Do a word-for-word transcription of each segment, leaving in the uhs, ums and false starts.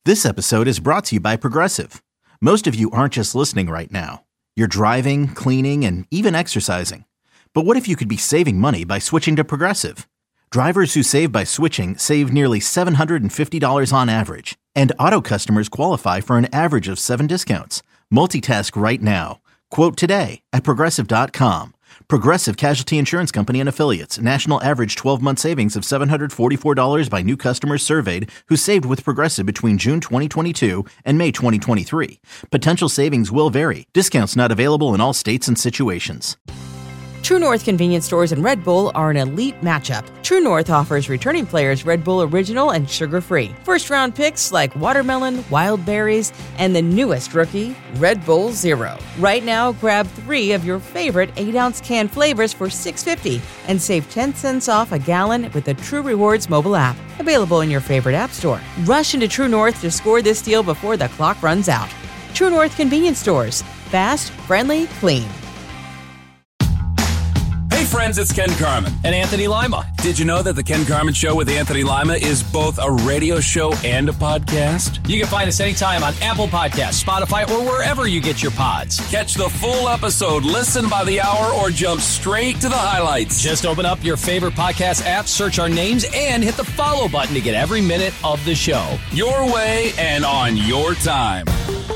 This episode is brought to you by Progressive. Most of you aren't just listening right now. You're driving, cleaning, and even exercising. But what if you could be saving money by switching to Progressive? Drivers who save by switching save nearly seven hundred fifty dollars on average. And auto customers qualify for an average of seven discounts. Multitask right now. Quote today at Progressive dot com. Progressive Casualty Insurance Company and Affiliates. National average twelve-month savings of seven hundred forty-four dollars by new customers surveyed who saved with Progressive between June twenty twenty-two and May twenty twenty-three. Potential savings will vary. Discounts not available in all states and situations. True North convenience stores and Red Bull are an elite matchup. True North offers returning players Red Bull Original and sugar-free. First-round picks like watermelon, wild berries, and the newest rookie, Red Bull Zero. Right now, grab three of your favorite eight-ounce can flavors for six dollars and fifty cents and save ten cents off a gallon with the True Rewards mobile app. Available in your favorite app store. Rush into True North to score this deal before the clock runs out. True North convenience stores. Fast, friendly, clean. Hey friends, it's Ken Carman. And Anthony Lima. Did you know that the Ken Carman Show with Anthony Lima is both a radio show and a podcast? You can find us anytime on Apple Podcasts, Spotify, or wherever you get your pods. Catch the full episode, listen by the hour, or jump straight to the highlights. Just open up your favorite podcast app, search our names, and hit the follow button to get every minute of the show. Your way and on your time.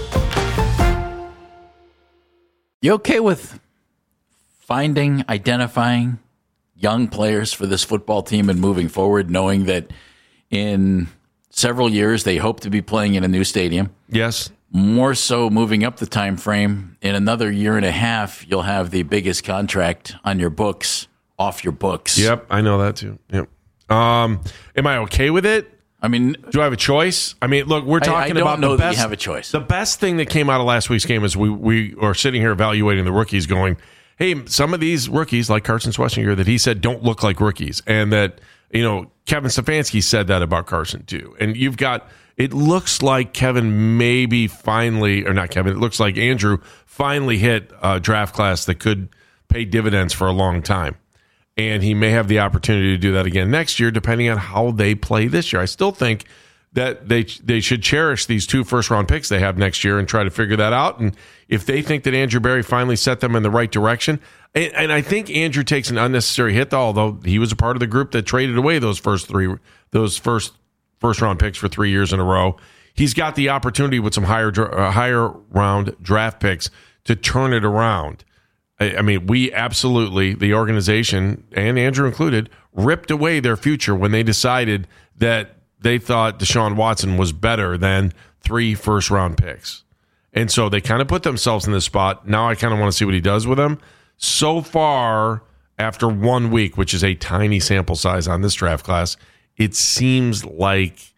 You okay with finding, identifying young players for this football team and moving forward, knowing that in several years they hope to be playing in a new stadium? Yes. More so moving up the time frame, in another year and a half, you'll have the biggest contract on your books, off your books. Yep, I know that too. Yep. Um, am I okay with it? I mean, do I have a choice? I mean, look, we're talking I, I don't about know the that best. You have a choice. The best thing that came out of last week's game is we we are sitting here evaluating the rookies, going, hey, some of these rookies, like Carson Schwessinger, that he said don't look like rookies. And that, you know, Kevin Stefanski said that about Carson, too. And you've got, it looks like Kevin maybe finally, or not Kevin, it looks like Andrew finally hit a draft class that could pay dividends for a long time. And he may have the opportunity to do that again next year, depending on how they play this year. I still think that they they should cherish these two first-round picks they have next year and try to figure that out. And if they think that Andrew Berry finally set them in the right direction, and, and I think Andrew takes an unnecessary hit, although he was a part of the group that traded away those first three, those first first-round picks for three years in a row. He's got the opportunity with some higher uh, higher round draft picks to turn it around. I, I mean, we absolutely, the organization, and Andrew included, ripped away their future when they decided that they thought Deshaun Watson was better than three first-round picks. And so they kind of put themselves in this spot. Now I kind of want to see what he does with them. So far, after one week, which is a tiny sample size on this draft class, it seems like,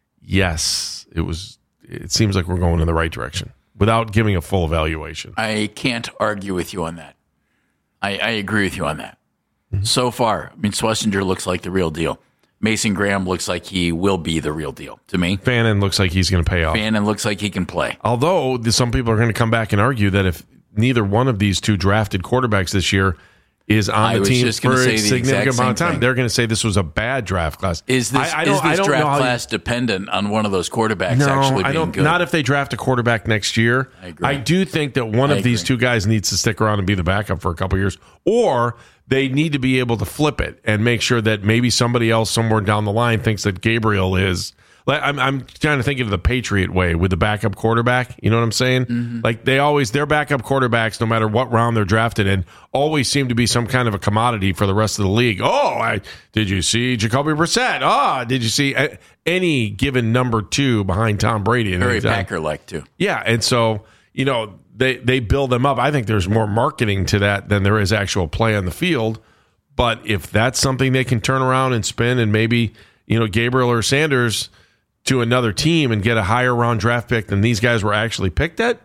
yes, it was. It seems like we're going in the right direction without giving a full evaluation. I can't argue with you on that. I, I agree with you on that. Mm-hmm. So far, I mean, Schwessinger looks like the real deal. Mason Graham looks like he will be the real deal to me. Fannin looks like he's going to pay off. Fannin looks like he can play. Although some people are going to come back and argue that if neither one of these two drafted quarterbacks this year is on I the team for a significant amount of time, thing. they're going to say this was a bad draft class. Is this, I, I is this draft class you, dependent on one of those quarterbacks no, actually being I don't, good? Not if they draft a quarterback next year. I agree. I do think that one I of these agree. two guys needs to stick around and be the backup for a couple years, or they need to be able to flip it and make sure that maybe somebody else somewhere down the line thinks that Gabriel is. Like, I'm, I'm trying to think of the Patriot way with the backup quarterback. You know what I'm saying? Mm-hmm. Like they always, their backup quarterbacks, no matter what round they're drafted in, always seem to be some kind of a commodity for the rest of the league. Oh, I, did you see Jacoby Brissett? Ah, oh, did you see a, any given number two behind Tom Brady? Very Packer-like too. Yeah, and so you know they they build them up. I think there's more marketing to that than there is actual play on the field. But if that's something they can turn around and spin, and maybe you know Gabriel or Sanders to another team and get a higher round draft pick than these guys were actually picked at,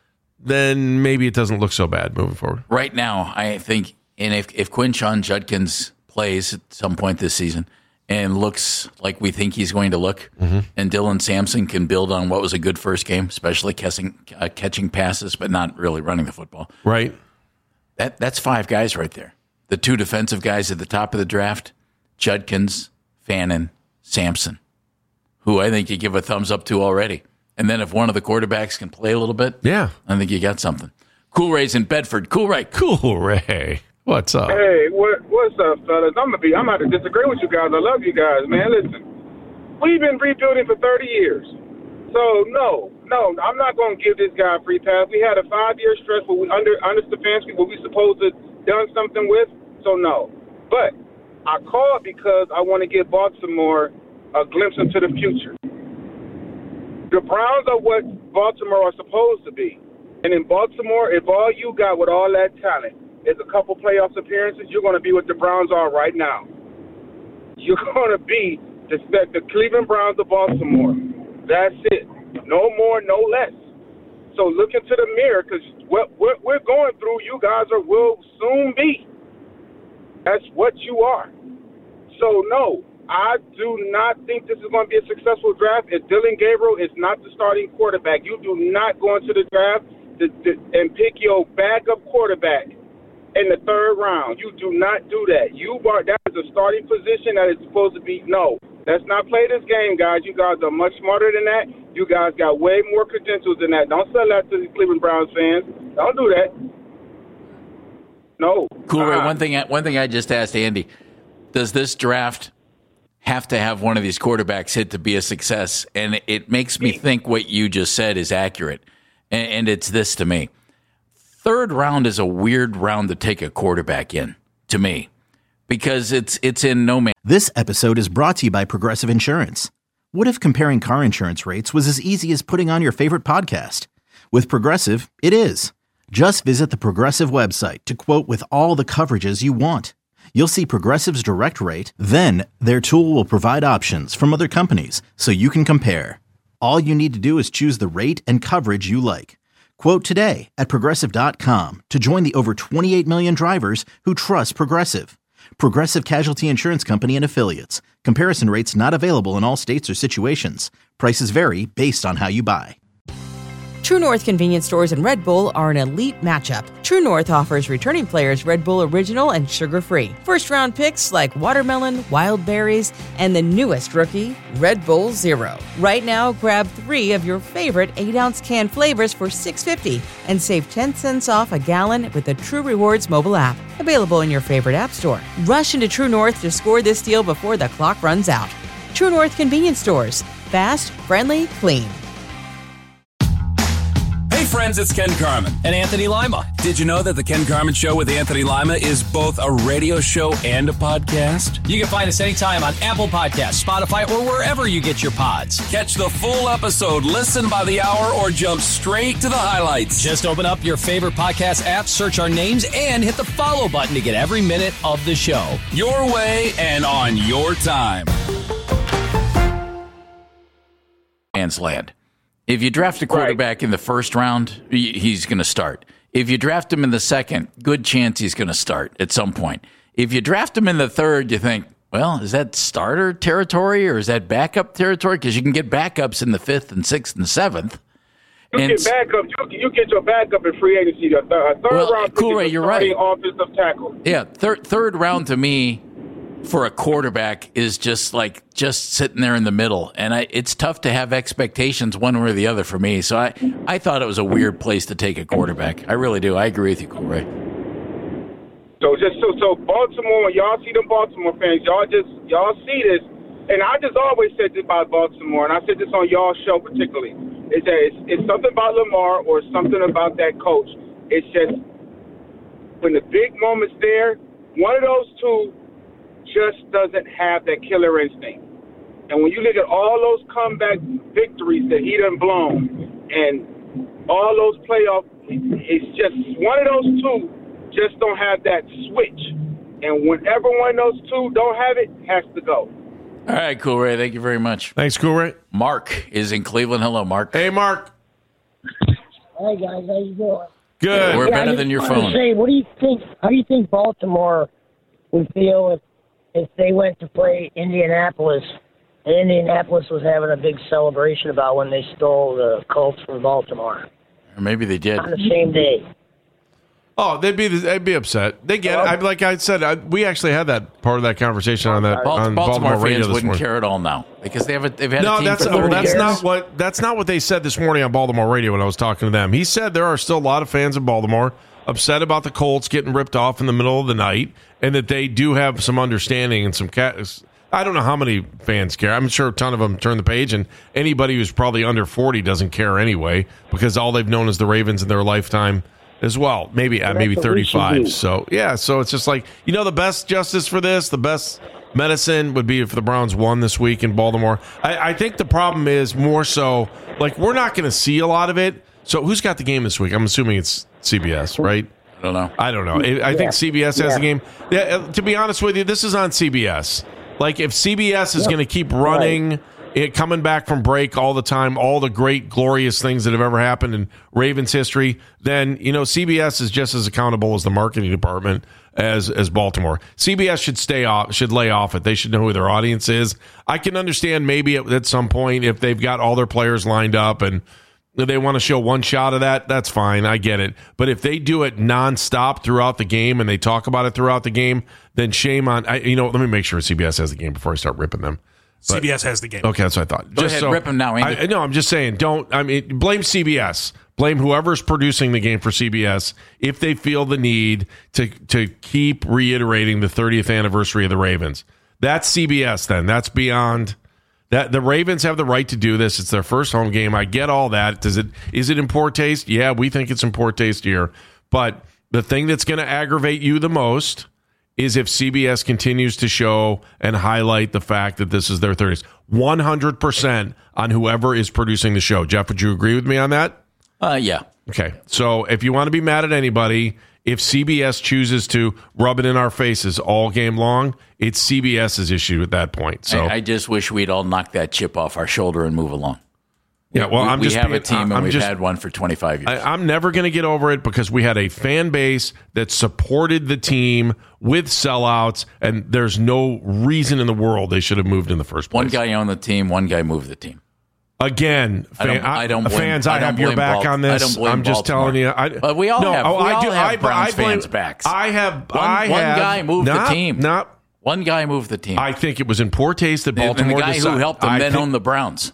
then maybe it doesn't look so bad moving forward. Right now, I think, and if, if Quinshon Judkins plays at some point this season and looks like we think he's going to look, mm-hmm. and Dylan Sampson can build on what was a good first game, especially catching, uh, catching passes but not really running the football. Right. That That's five guys right there. The two defensive guys at the top of the draft, Judkins, Fannin, Sampson. who I think you give a thumbs up to already. And then if one of the quarterbacks can play a little bit, yeah, I think you got something. Cool Ray's in Bedford. Cool Ray. Cool Ray. What's up? Hey, what, what's up, fellas? I'm gonna be. I'm about to disagree with you guys. I love you guys, man. Listen, we've been rebuilding for thirty years, so no, no, I'm not gonna give this guy a free pass. We had a five-year stretch where we under under Stefanski, where we supposed to done something with. So no, but I called because I want to give Baltimore a glimpse into the future. The Browns are what Baltimore are supposed to be. And in Baltimore, if all you got with all that talent is a couple playoff appearances, you're going to be what the Browns are right now. You're going to be the, the Cleveland Browns of Baltimore. That's it. No more, no less. So look into the mirror, because what, what we're going through, you guys are will soon be. That's what you are. So, no, I do not think this is going to be a successful draft. If Dylan Gabriel is not the starting quarterback, you do not go into the draft to, to, and pick your backup quarterback in the third round. You do not do that. You are that is a starting position that is supposed to be. No, let's not play this game, guys. You guys are much smarter than that. You guys got way more credentials than that. Don't sell that to the Cleveland Browns fans. Don't do that. No. Cool Ray. Uh, One thing. One thing I just asked Andy: does this draft have to have one of these quarterbacks hit to be a success? And it makes me think what you just said is accurate. And, and it's this to me. Third round is a weird round to take a quarterback in, to me, because it's it's in no man. This episode is brought to you by Progressive Insurance. What if comparing car insurance rates was as easy as putting on your favorite podcast? With Progressive, it is. Just visit the Progressive website to quote with all the coverages you want. You'll see Progressive's direct rate, then their tool will provide options from other companies so you can compare. All you need to do is choose the rate and coverage you like. Quote today at Progressive dot com to join the over twenty-eight million drivers who trust Progressive. Progressive Casualty Insurance Company and Affiliates. Comparison rates not available in all states or situations. Prices vary based on how you buy. True North convenience stores and Red Bull are an elite matchup. True North offers returning players Red Bull Original and sugar-free. First-round picks like watermelon, wild berries, and the newest rookie, Red Bull Zero. Right now, grab three of your favorite eight-ounce can flavors for six dollars and fifty cents and save ten cents off a gallon with the True Rewards mobile app. Available in your favorite app store. Rush into True North to score this deal before the clock runs out. True North convenience stores. Fast, friendly, clean. Hey friends, it's Ken Carman. And Anthony Lima. Did you know that the Ken Carman Show with Anthony Lima is both a radio show and a podcast? You can find us anytime on Apple Podcasts, Spotify, or wherever you get your pods. Catch the full episode, listen by the hour, or jump straight to the highlights. Just open up your favorite podcast app, search our names, and hit the follow button to get every minute of the show. Your way and on your time. Man's land. If you draft a quarterback right in the first round, he's going to start. If you draft him in the second, good chance he's going to start at some point. If you draft him in the third, you think, well, is that starter territory or is that backup territory? Because you can get backups in the fifth and sixth and seventh. You and get backup. You, you get your backup in free agency. A third well, round pick cool, is right, you're right. Offensive tackle. Yeah, third third round to me for a quarterback is just like just sitting there in the middle, and I, it's tough to have expectations one way or the other for me. So I, I thought it was a weird place to take a quarterback. I really do. I agree with you, Cool Ray. So just so so Baltimore, when y'all see them Baltimore fans, y'all just y'all see this, and I just always said this about Baltimore, and I said this on y'all's show particularly, is that it's, it's something about Lamar or something about that coach. It's just when the big moment's there, one of those two just doesn't have that killer instinct. And when you look at all those comeback victories that he done blown and all those playoff, it's just one of those two just don't have that switch. And whenever one of those two don't have it, has to go. All right, Cool Ray. Thank you very much. Thanks, Cool Ray. Mark is in Cleveland. Hello, Mark. Hey, Mark. Hey, guys. How you doing? Good. We're yeah, better than your phone. Say, what do you think? How do you think Baltimore would feel if if they went to play Indianapolis, and Indianapolis was having a big celebration about when they stole the Colts from Baltimore? Or maybe they did. On the same day. Oh, they'd be they'd be upset. They get it. I, like I said, I, we actually had that part of that conversation on that Baltimore, on Baltimore, Baltimore radio fans this wouldn't morning. care at all now because they have a, they've had No, a team that's for well, thirty that's years. not what that's not what they said this morning on Baltimore radio when I was talking to them. He said there are still a lot of fans in Baltimore upset about the Colts getting ripped off in the middle of the night, and that they do have some understanding and some cat. I don't know how many fans care. I'm sure a ton of them turn the page, and anybody who's probably under forty doesn't care anyway because all they've known is the Ravens in their lifetime as well. Maybe at maybe thirty-five. So yeah, so it's just like, you know, the best justice for this, the best medicine would be if the Browns won this week in Baltimore. I, I think the problem is more so like we're not going to see a lot of it. So who's got the game this week? I'm assuming it's C B S, right? I don't know. I don't know. I, I think C B S has Yeah. the game. Yeah, to be honest with you, this is on C B S. Like if C B S is Yep. going to keep running, it coming back from break all the time, all the great glorious things that have ever happened in Ravens history, then you know C B S is just as accountable as the marketing department as as Baltimore. C B S should stay off, should lay off it. They should know who their audience is. I can understand maybe at, at some point if they've got all their players lined up and they want to show one shot of that, that's fine. I get it. But if they do it nonstop throughout the game and they talk about it throughout the game, then shame on. I, you know, let me make sure C B S has the game before I start ripping them. But, C B S has the game. Okay, that's what I thought. Go ahead, rip them now, Andy. I, no, I'm just saying, don't. I mean, blame C B S. Blame whoever's producing the game for C B S if they feel the need to to keep reiterating the thirtieth anniversary of the Ravens. That's C B S. Then that's beyond. That the Ravens have the right to do this. It's their first home game. I get all that. Does it? Is it in poor taste? Yeah, we think it's in poor taste here. But the thing that's going to aggravate you the most is if C B S continues to show and highlight the fact that this is their thirtieth. one hundred percent on whoever is producing the show. Jeff, would you agree with me on that? Uh, yeah. Okay. So if you want to be mad at anybody, if C B S chooses to rub it in our faces all game long, it's CBS's issue at that point. So I, I just wish we'd all knock that chip off our shoulder and move along. yeah, well, we, I'm we just have being, a team and I'm we've just, had one for twenty-five years. I, I'm never going to get over it because we had a fan base that supported the team with sellouts, and there's no reason in the world they should have moved in the first place. one guy owned the team, one guy moved the team. Again, I don't- fan, I don't blame- fans, I, I don't have your blame back Balt- on this. I don't blame I'm just Baltimore. telling you. I, But we all no, have- oh, we I all do, have I, Browns I blame, fans' backs. I have. One, I one have, guy moved not, the team. Not, One guy moved the team. I think it was in poor taste that and, and Baltimore the guy decided, who helped them I then think, owned the Browns.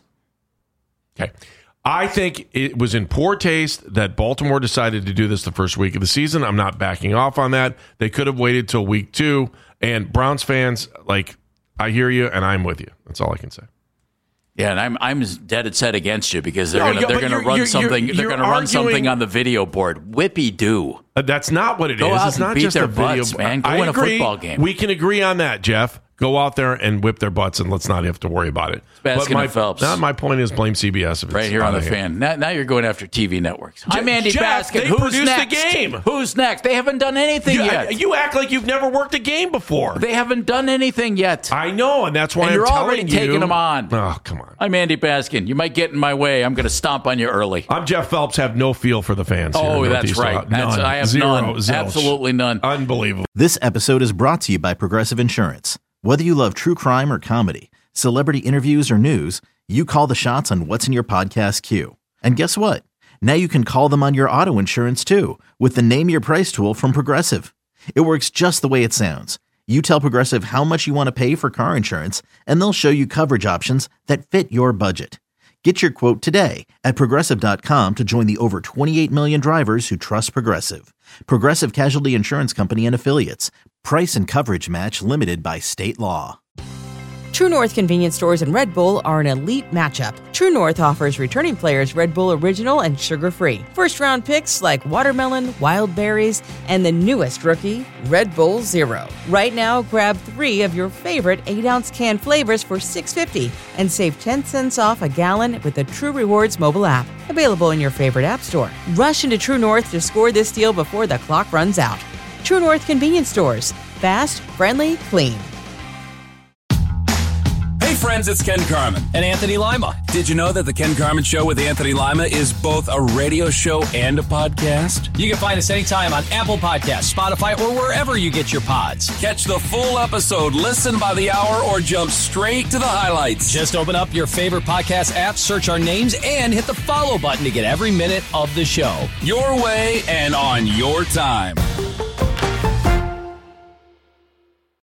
Okay. I think it was in poor taste that Baltimore decided to do this the first week of the season. I'm not backing off on that. They could have waited till week two. And Browns fans, like, I hear you and I'm with you. That's all I can say. Yeah, and I'm I'm dead set against you because they're No, gonna yeah, they're but gonna you're- run you're- something. you're- they're you're gonna run something arguing- on the video board. Whippy do. Uh, that's not what it Go is. out It's and not beat just their a video. butts, man. Go I win a agree. football game. We can agree on that, Jeff. Go out there and whip their butts, and let's not have to worry about it. Baskin But my, and Phelps. Not my point is blame C B S if it's Right here out on the of hand. fan. Now, now you're going after T V networks. I'm Andy Jeff, Baskin. they Who's produced the next? game. Who's next? They haven't done anything You, yet. you act like you've never worked a game before. They haven't done anything yet. I know, and that's why And I'm you're telling already you. taking them on. Oh, come on. I'm Andy Baskin. You might get in my way. I'm going to stomp on you early. I'm Jeff Phelps. Have no feel for the fans. here Oh, in that's Northeast right. Ohio. That's, None. I have Zero. none. Zilch. Absolutely none. Unbelievable. This episode is brought to you by Progressive Insurance. Whether you love true crime or comedy, celebrity interviews or news, you call the shots on what's in your podcast queue. And guess what? Now you can call them on your auto insurance too with the Name Your Price tool from Progressive. It works just the way it sounds. You tell Progressive how much you want to pay for car insurance, and they'll show you coverage options that fit your budget. Get your quote today at Progressive dot com to join the over twenty-eight million drivers who trust Progressive. Progressive Casualty Insurance Company and Affiliates. Price and coverage match limited by state law. True North convenience stores and Red Bull are an elite matchup. True North offers returning players Red Bull Original and sugar-free. First-round picks like watermelon, wild berries, and the newest rookie, Red Bull Zero. Right now, grab three of your favorite eight-ounce can flavors for six dollars and fifty cents and save ten cents off a gallon with the True Rewards mobile app. Available in your favorite app store. Rush into True North to score this deal before the clock runs out. True North convenience stores. Fast, friendly, clean. Hey friends, it's Ken Carman. And Anthony Lima. Did you know that the Ken Carman Show with Anthony Lima is both a radio show and a podcast? You can find us anytime on Apple Podcasts, Spotify, or wherever you get your pods. Catch the full episode, listen by the hour, or jump straight to the highlights. Just open up your favorite podcast app, search our names, and hit the follow button to get every minute of the show. Your way and on your time.